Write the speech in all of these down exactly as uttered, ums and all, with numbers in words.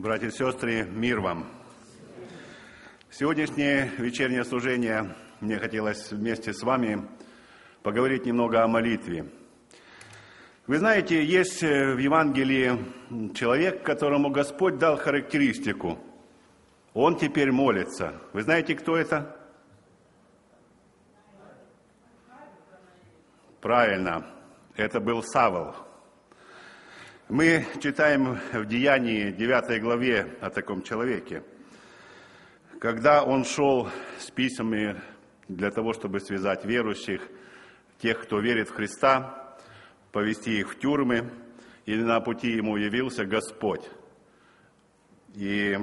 Братья и сестры, мир вам! Сегодняшнее вечернее служение мне хотелось вместе с вами поговорить немного о молитве. Вы знаете, есть в Евангелии человек, которому Господь дал характеристику. Он теперь молится. Вы знаете, кто это? Правильно, это был Савл. Мы читаем в Деянии девятой главе о таком человеке. Когда он шел с письмами для того, чтобы связать верующих, тех, кто верит в Христа, повести их в тюрьмы, и на пути ему явился Господь. И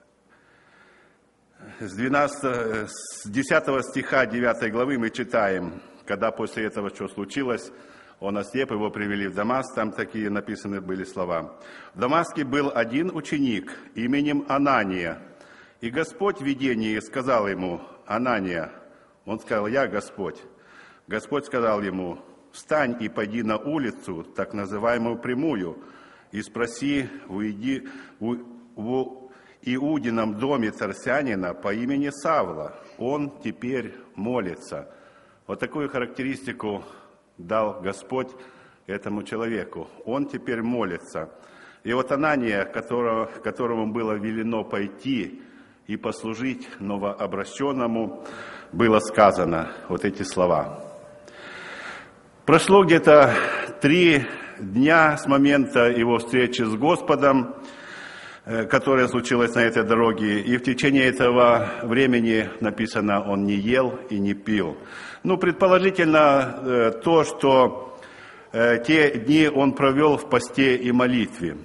с, двенадцатого, с десятого стиха девятой главы мы читаем, когда после этого что случилось. Он ослеп, его привели в Дамаск, там такие написаны были слова. В Дамаске был один ученик именем Анания, и Господь в видении сказал ему: Анания. Он сказал: я Господь. Господь сказал ему: встань и пойди на улицу, так называемую прямую, и спроси в, Иуди, в, в Иудином доме Тарсянина по имени Савла. Он теперь молится. Вот такую характеристику дал Господь этому человеку. Он теперь молится. И вот Анания, которого, которому было велено пойти и послужить новообращенному, было сказано вот эти слова. Прошло где-то три дня с момента его встречи с Господом, которая случилась на этой дороге, и в течение этого времени, написано, он не ел и не пил. Ну, предположительно, то, что те дни он провел в посте и молитве.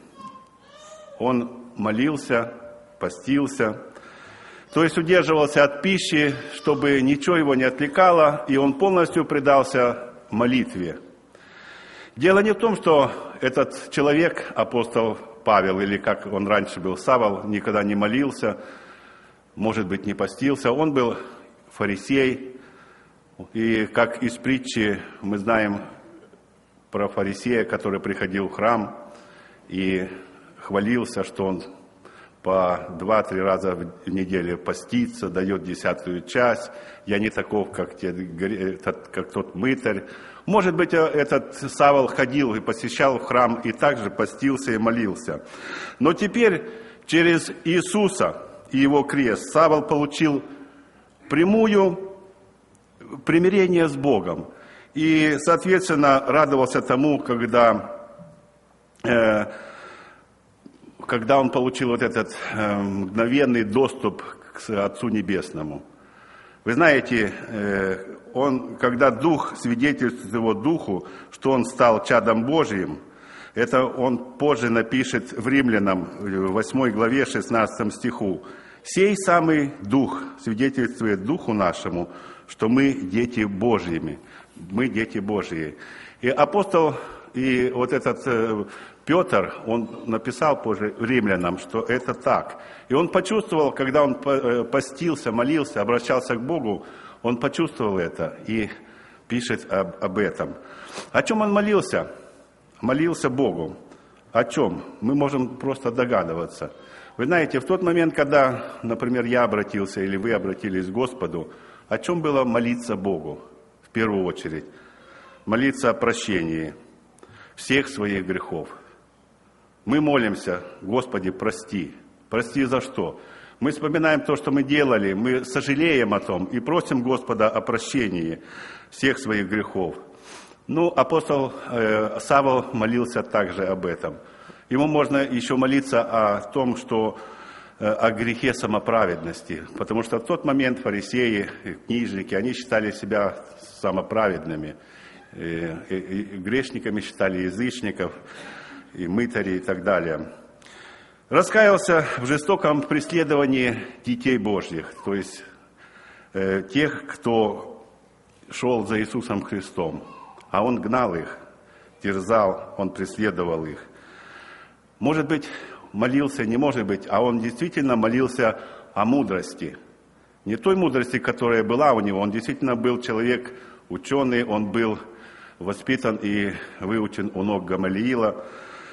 Он молился, постился, то есть удерживался от пищи, чтобы ничего его не отвлекало, и он полностью предался молитве. Дело не в том, что этот человек, апостол Павел, или как он раньше был, Савл, никогда не молился, может быть, не постился. Он был фарисей, и как из притчи мы знаем про фарисея, который приходил в храм и хвалился, что он по два-три раза в неделю постится, дает десятую часть. Я не таков, как, те, как тот мытарь. Может быть, этот Савл ходил и посещал храм, и также постился и молился. Но теперь через Иисуса и его крест Савл получил прямую примирение с Богом. И, соответственно, радовался тому, когда, э, когда он получил вот этот э, мгновенный доступ к Отцу Небесному. Вы знаете, э, он, когда Дух свидетельствует его Духу, что он стал чадом Божьим, это он позже напишет в Римлянам, в восьмой главе, шестнадцатом стиху. «Сей самый Дух свидетельствует Духу нашему, что мы дети Божьими». Мы дети Божьи. И апостол, и вот этот э, Петр, он написал позже Римлянам, что это так. И он почувствовал, когда он постился, молился, обращался к Богу, он почувствовал это и пишет об, об этом. О чем он молился? Молился Богу. О чем? Мы можем просто догадываться. Вы знаете, в тот момент, когда, например, я обратился или вы обратились к Господу, о чем было молиться Богу? В первую очередь. Молиться о прощении всех своих грехов. Мы молимся: Господи, прости. Прости за что? Мы вспоминаем то, что мы делали, мы сожалеем о том и просим Господа о прощении всех своих грехов. Ну, апостол э, Савл молился также об этом. Ему можно еще молиться о том, что э, о грехе самоправедности, потому что в тот момент фарисеи, книжники, они считали себя самоправедными, и, и, и грешниками считали язычников, и мытарей и так далее. Раскаялся в жестоком преследовании детей Божьих, то есть э, тех, кто шел за Иисусом Христом, а он гнал их, терзал, он преследовал их. Может быть, молился, не может быть, а он действительно молился о мудрости. Не той мудрости, которая была у него, он действительно был человек ученый, он был воспитан и выучен у ног Гамалиила.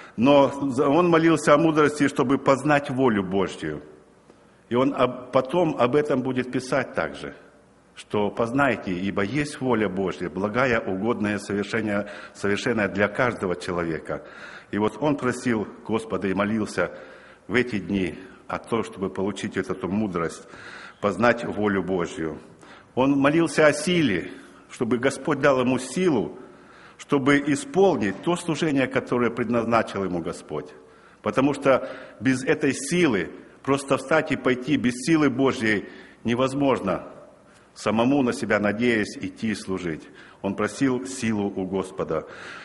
Но он молился о мудрости, чтобы познать волю Божью. И он потом об этом будет писать также, что познайте, ибо есть воля Божья, благая, угодная, совершенная, совершенная для каждого человека. И вот он просил Господа и молился в эти дни о том, чтобы получить эту мудрость, познать волю Божью. Он молился о силе, чтобы Господь дал ему силу, чтобы исполнить то служение, которое предназначил ему Господь. Потому что без этой силы, просто встать и пойти без силы Божьей невозможно, самому на себя надеясь идти и служить. Он просил силу у Господа.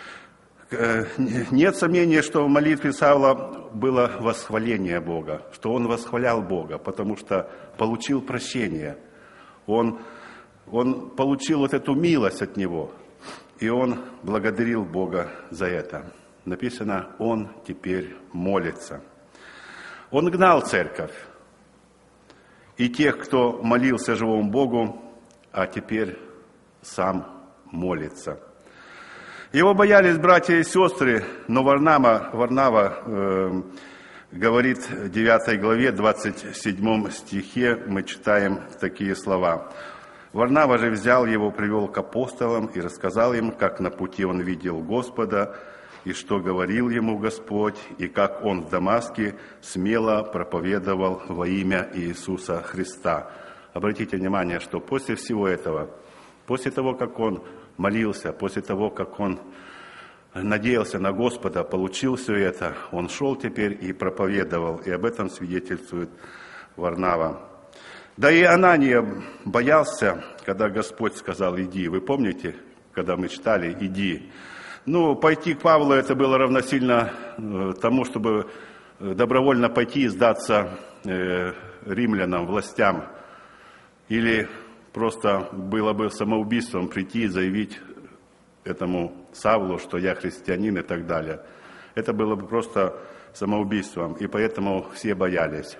Нет сомнения, что в молитве Савла было восхваление Бога, что он восхвалял Бога, потому что получил прощение. Он, он получил вот эту милость от Него, и он благодарил Бога за это. Написано, он теперь молится. Он гнал церковь и тех, кто молился живому Богу, а теперь сам молится. Его боялись братья и сестры, но Варнава, Варнава э, говорит в девятой главе, двадцать седьмом стихе, мы читаем такие слова. Варнава же взял его, привел к апостолам и рассказал им, как на пути он видел Господа, и что говорил ему Господь, и как он в Дамаске смело проповедовал во имя Иисуса Христа. Обратите внимание, что после всего этого, после того, как он молился, после того, как он надеялся на Господа, получил все это, он шел теперь и проповедовал, и об этом свидетельствует Варнава. Да и Анания боялся, когда Господь сказал «иди». Вы помните, когда мы читали «иди»? Ну, пойти к Павлу это было равносильно тому, чтобы добровольно пойти и сдаться римлянам, властям, или просто было бы самоубийством прийти и заявить этому Савлу, что я христианин и так далее. Это было бы просто самоубийством, и поэтому все боялись.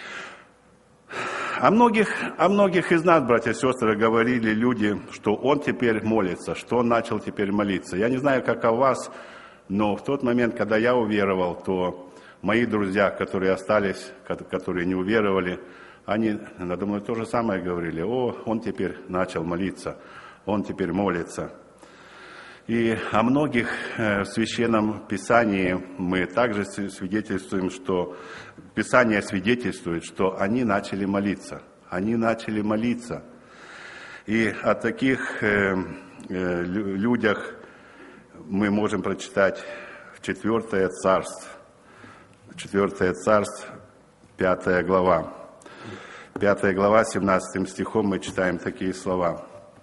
О многих, о многих из нас, братья и сестры, говорили люди, что он теперь молится, что он начал теперь молиться. Я не знаю, как о вас, но в тот момент, когда я уверовал, то мои друзья, которые остались, которые не уверовали, они надо мной то же самое говорили. О, он теперь начал молиться, он теперь молится. И о многих в Священном Писании мы также свидетельствуем, что Писание свидетельствует, что они начали молиться. Они начали молиться. И о таких людях мы можем прочитать в четвёртое царство. четвёртое царство, пятая глава. пятая глава, семнадцатым стихом мы читаем такие слова.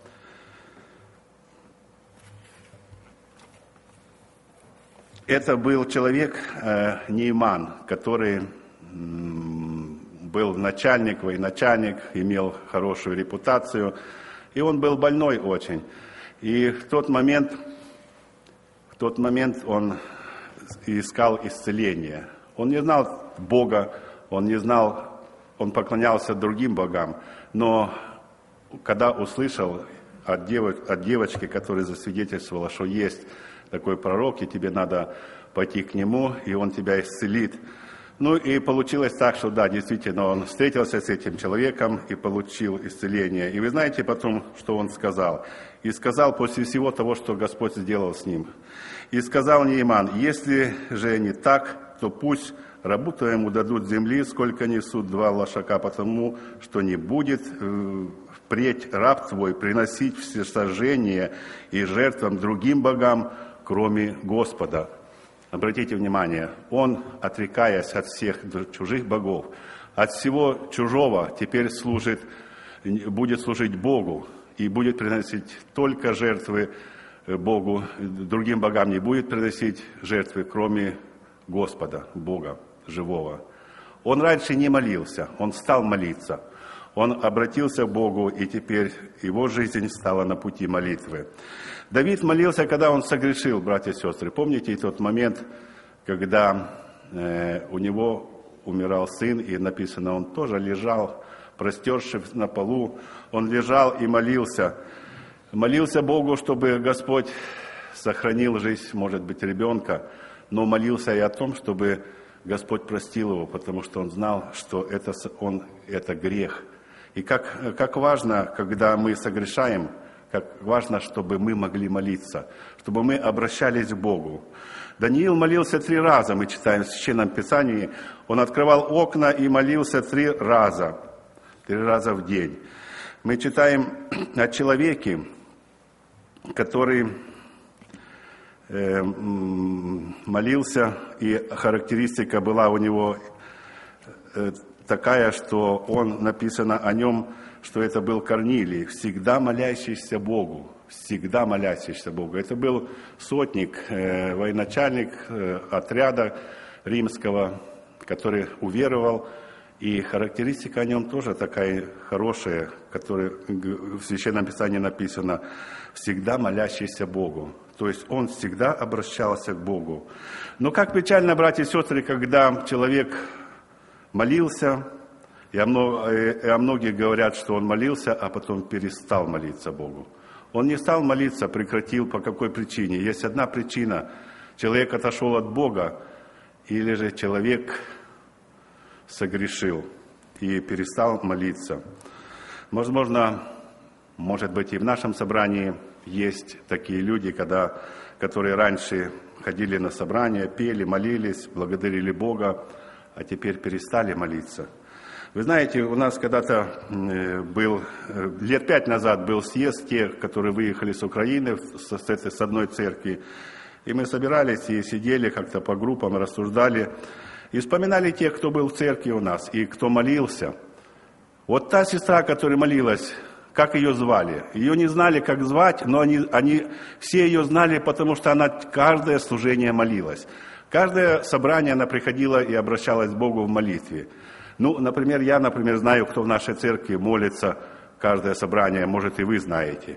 Это был человек э, Нейман, который м, был начальник, военачальник, имел хорошую репутацию, и он был больной очень. И в тот момент, в тот момент он искал исцеления. Он не знал Бога, он не знал, он поклонялся другим богам, но когда услышал от, дев, от девочки, которая засвидетельствовала, что есть такой пророк, и тебе надо пойти к нему, и он тебя исцелит. Ну и получилось так, что да, действительно, он встретился с этим человеком и получил исцеление. И вы знаете потом, что он сказал? И сказал после всего того, что Господь сделал с ним. И сказал Нейман, если же не так, то пусть рабу твоему дадут земли, сколько несут два лошака, потому что не будет впредь раб твой приносить всесожжение и жертвам другим богам, кроме Господа. Обратите внимание, он, отрекаясь от всех чужих богов, от всего чужого, теперь служит, будет служить Богу и будет приносить только жертвы Богу, другим богам не будет приносить жертвы, кроме Господа, Бога живого. Он раньше не молился, он стал молиться. Он обратился к Богу, и теперь его жизнь стала на пути молитвы. Давид молился, когда он согрешил, братья и сестры. Помните тот момент, когда э, у него умирал сын, и написано, он тоже лежал, простершись на полу. Он лежал и молился. Молился Богу, чтобы Господь сохранил жизнь, может быть, ребенка. но молился и о том, чтобы Господь простил его, потому что он знал, что это, он, это грех. И как, как важно, когда мы согрешаем, как важно, чтобы мы могли молиться, чтобы мы обращались к Богу. Даниил молился три раза, мы читаем в Священном Писании. Он открывал окна и молился три раза, три раза в день. Мы читаем о человеке, который э, молился, и характеристика была у него э, такая, что он, написано о нем, что это был Корнилий, всегда молящийся Богу, всегда молящийся Богу. Это был сотник, э, военачальник э, отряда римского, который уверовал, и характеристика о нем тоже такая хорошая, которая в Священном Писании написано, всегда молящийся Богу. То есть он всегда обращался к Богу. Но как печально, братья и сестры, когда человек молился, и о многих говорят, что он молился, а потом перестал молиться Богу. Он не стал молиться, прекратил. По какой причине? Есть одна причина. Человек отошел от Бога, или же человек согрешил и перестал молиться. Возможно, может быть, и в нашем собрании есть такие люди, когда, которые раньше ходили на собрания, пели, молились, благодарили Бога, а теперь перестали молиться. Вы знаете, у нас когда-то был, лет пять назад был съезд тех, которые выехали с Украины, с, этой, с одной церкви, и мы собирались и сидели как-то по группам, рассуждали, и вспоминали тех, кто был в церкви у нас, и кто молился. Вот та сестра, которая молилась, как ее звали? Ее не знали, как звать, но они, они все ее знали, потому что она каждое служение молилась. Каждое собрание она приходила и обращалась к Богу в молитве. Ну, например, я, например, знаю, кто в нашей церкви молится каждое собрание, может, и вы знаете.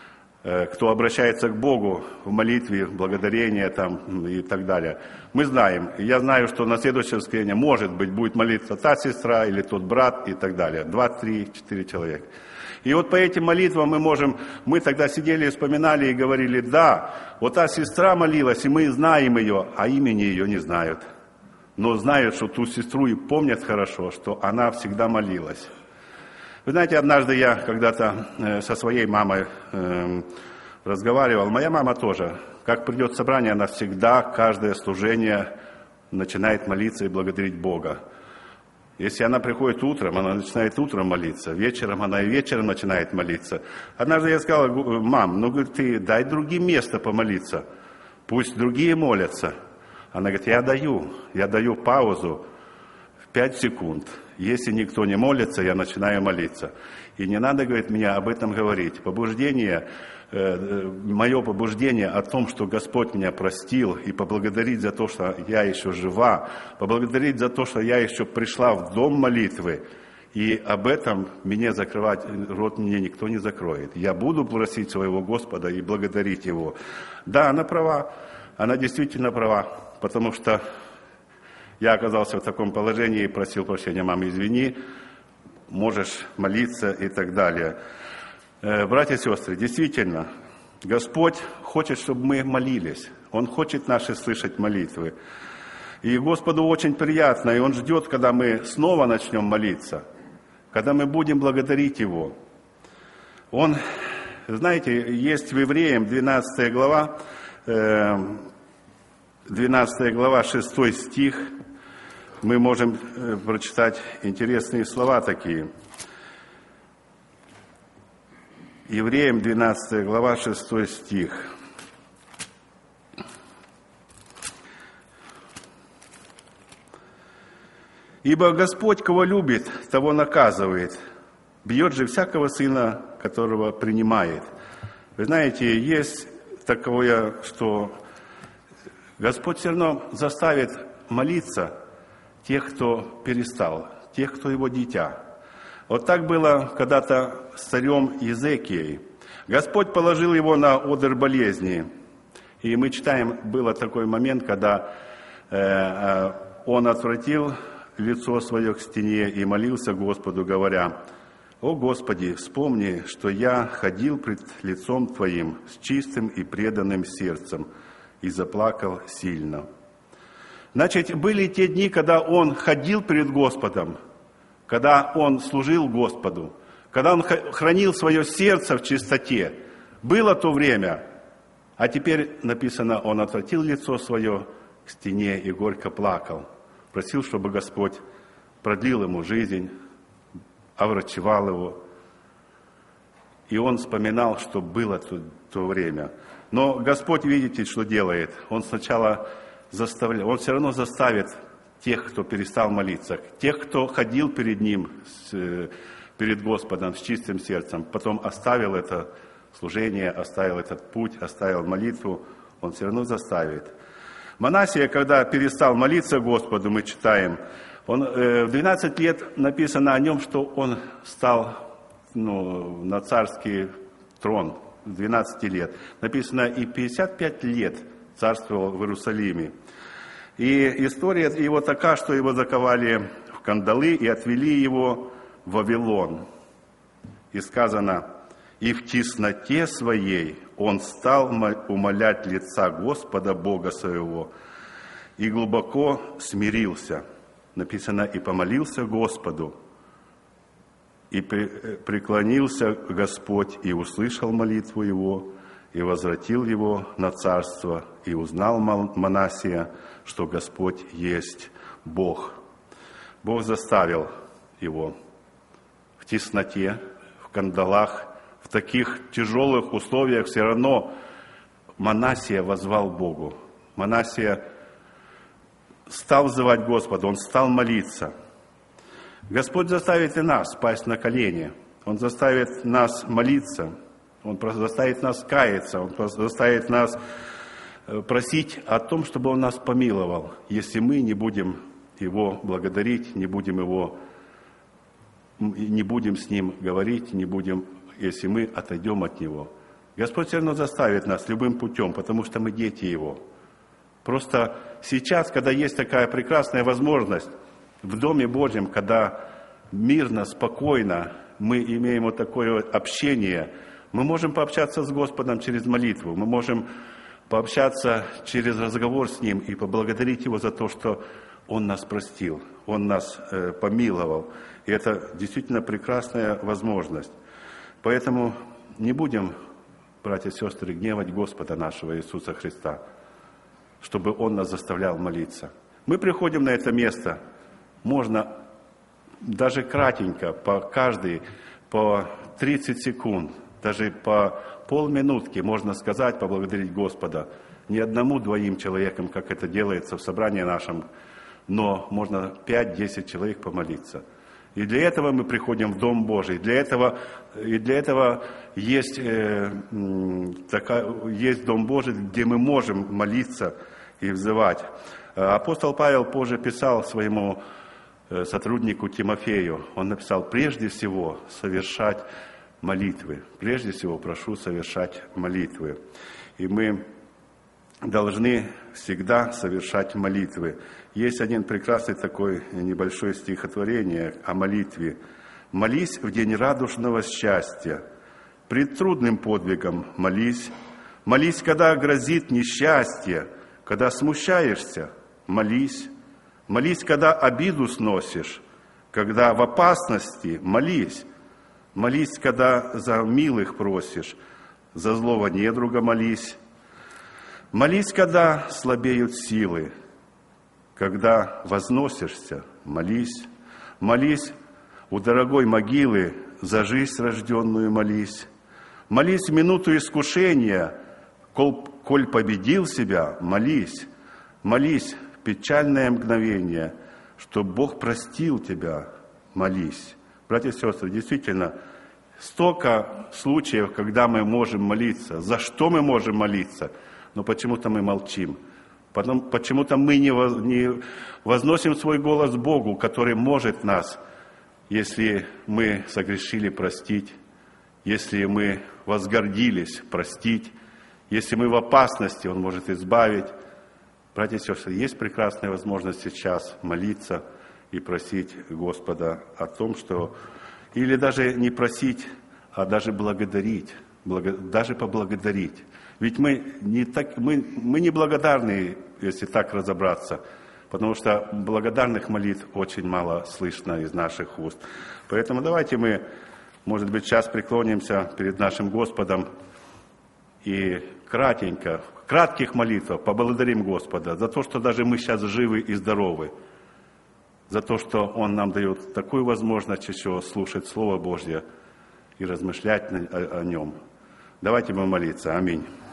Кто обращается к Богу в молитве, в благодарение там, и так далее. Мы знаем. Я знаю, что на следующее воскресенье, может быть, будет молиться та сестра или тот брат и так далее. Два, три, четыре человека. И вот по этим молитвам мы можем, мы тогда сидели и вспоминали и говорили, да, вот та сестра молилась, и мы знаем ее, а имени ее не знают. Но знают, что ту сестру и помнят хорошо, что она всегда молилась. Вы знаете, однажды я когда-то э, со своей мамой э, разговаривал. Моя мама тоже. Как придет собрание, она всегда, каждое служение начинает молиться и благодарить Бога. Если она приходит утром, она начинает утром молиться. Вечером она и вечером начинает молиться. Однажды я сказал, мам, ну говорит, ты дай другим место помолиться. Пусть другие молятся. Она говорит, я даю, я даю паузу в пять секунд. Если никто не молится, я начинаю молиться. И не надо, говорит, мне об этом говорить. Побуждение, э, мое побуждение о том, что Господь меня простил, и поблагодарить за то, что я еще жива, поблагодарить за то, что я еще пришла в дом молитвы, и об этом мне закрывать, рот мне никто не закроет. Я буду просить своего Господа и благодарить Его. Да, она права, она действительно права, потому что я оказался в таком положении и просил прощения, мама, извини, можешь молиться и так далее. Братья и сестры, действительно, Господь хочет, чтобы мы молились. Он хочет наши слышать молитвы. И Господу очень приятно, и Он ждет, когда мы снова начнем молиться, когда мы будем благодарить Его. Он, знаете, есть в Евреям двенадцатая глава, двенадцатая глава, шестой стих, мы можем прочитать интересные слова такие. Евреям двенадцатая глава, шестой стих. «Ибо Господь, кого любит, того наказывает, бьет же всякого сына, которого принимает». Вы знаете, есть такое, что Господь все равно заставит молиться тех, кто перестал, тех, кто его дитя. Вот так было когда-то с царем Иезекией. Господь положил его на одр болезни. И мы читаем, был такой момент, когда э, он отвратил лицо свое к стене и молился Господу, говоря: «О Господи, вспомни, что я ходил пред лицом Твоим с чистым и преданным сердцем и заплакал сильно». Значит, были те дни, когда он ходил перед Господом, когда он служил Господу, когда он хранил свое сердце в чистоте. Было то время, а теперь написано, он отвратил лицо свое к стене и горько плакал. Просил, чтобы Господь продлил ему жизнь, оврачевал его. И он вспоминал, что было то, то время. Но Господь, видите, что делает? Он сначала заставляет, Он все равно заставит тех, кто перестал молиться, тех, кто ходил перед Ним, с, перед Господом с чистым сердцем, потом оставил это служение, оставил этот путь, оставил молитву, Он все равно заставит. Манассия, когда перестал молиться Господу, мы читаем, он, э, в двенадцать лет написано о нем, что он стал ну, на царский трон, в двенадцать лет. Написано, и пятьдесят пять лет царствовал в Иерусалиме. И история его такая, что его заковали в кандалы и отвели его в Вавилон. И сказано, и в тесноте своей он стал умолять лица Господа Бога своего, и глубоко смирился. Написано, и помолился Господу, и преклонился Господь, и услышал молитву его, и возвратил его на царство, и узнал Манассия, что Господь есть Бог. Бог заставил его в тесноте, в кандалах, в таких тяжелых условиях все равно Манассия воззвал Богу. Манассия стал взывать Господу, он стал молиться. Господь заставит и нас пасть на колени. Он заставит нас молиться. Он заставит нас каяться. Он заставит нас просить о том, чтобы Он нас помиловал, если мы не будем Его благодарить, не будем Его, не будем с Ним говорить, не будем, если мы отойдем от Него. Господь все равно заставит нас любым путем, потому что мы дети Его. Просто сейчас, когда есть такая прекрасная возможность, в Доме Божьем, когда мирно, спокойно мы имеем вот такое общение, мы можем пообщаться с Господом через молитву, мы можем пообщаться через разговор с Ним и поблагодарить Его за то, что Он нас простил, Он нас э, помиловал. И это действительно прекрасная возможность. Поэтому не будем, братья и сестры, гневать Господа нашего Иисуса Христа, чтобы Он нас заставлял молиться. Мы приходим на это место, можно даже кратенько, по каждой, по тридцать секунд, даже по полминутки можно сказать, поблагодарить Господа. Не одному-двоим человекам, как это делается в собрании нашем, но можно пять-десять человек помолиться. И для этого мы приходим в Дом Божий. Для этого, и для этого есть, э, такая, есть Дом Божий, где мы можем молиться и взывать. Апостол Павел позже писал своему сотруднику Тимофею, он написал, прежде всего совершать молитвы. Прежде всего прошу совершать молитвы. И мы должны всегда совершать молитвы. Есть один прекрасный такой небольшое стихотворение о молитве. «Молись в день радужного счастья, пред трудным подвигом молись. Молись, когда грозит несчастье, когда смущаешься, молись. Молись, когда обиду сносишь, когда в опасности, молись. Молись, когда за милых просишь, за злого недруга молись. Молись, когда слабеют силы, когда возносишься, молись. Молись у дорогой могилы, за жизнь рожденную молись. Молись в минуту искушения, коль, коль победил себя, молись. Молись в печальное мгновение, чтоб Бог простил тебя, молись. Братья и сестры, действительно, столько случаев, когда мы можем молиться. За что мы можем молиться? Но почему-то мы молчим. Потом, почему-то мы не, воз, не возносим свой голос Богу, который может нас, если мы согрешили, простить, если мы возгордились, простить, если мы в опасности, Он может избавить. Братья и сестры, есть прекрасная возможность сейчас молиться и просить Господа о том, что... Или даже не просить, а даже благодарить, благо, даже поблагодарить. Ведь мы не, так, мы, мы не благодарны, если так разобраться, потому что благодарных молитв очень мало слышно из наших уст. Поэтому давайте мы, может быть, сейчас преклонимся перед нашим Господом и кратенько, в кратких молитвах поблагодарим Господа за то, что даже мы сейчас живы и здоровы, за то, что Он нам дает такую возможность еще слушать Слово Божье и размышлять о, о Нем. Давайте мы молиться. Аминь.